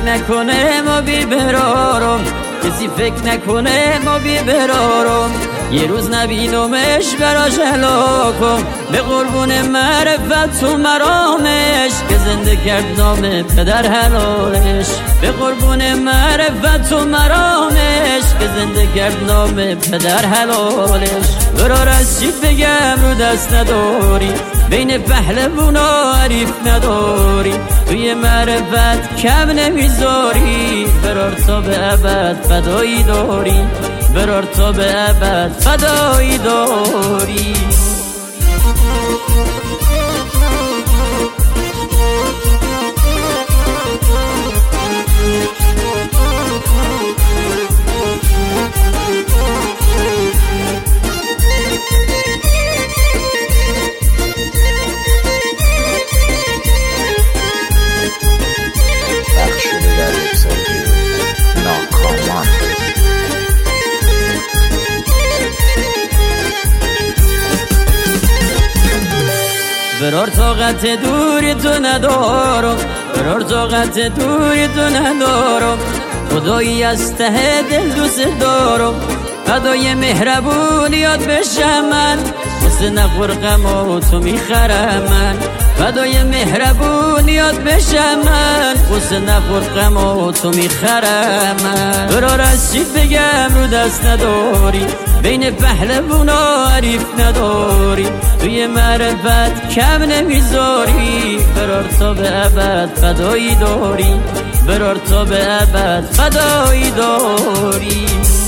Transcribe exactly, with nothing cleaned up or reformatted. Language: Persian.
نکنه ما بی برارم، کسی فکر نکنه ما بی برارم. یه روز نبینمش براش هلاکم، به قربون معرفت و مرامش که زنده کرد نام پدر حلالش. به قربون معرفت و مرامش که زنده کرد نام پدر حلالش. برار از چی بگم رو دست نداری، بین پهلوونا حریف نداری. توی معرفت کم نمیذاری، برار تا به ابد فدایی داری. برار تا به ابد فدایی داری. برار طاقت دوری تو ندارم، برار طاقت دوری تو ندارم. خدایی از ته دل دوست دارم، فدای مهربونیات بشم من. مثل نخور غم و تو میخرم من، فدای مهربونیات بشم من. مثل نخور غم و تو میخرم من. برار از چی بگم رو دست نداری، بین پهلوونا حریف نداری. توی معرفت کم نمیذاری، برار تا به ابد فدایی داری. برار تا به ابد فدایی داری.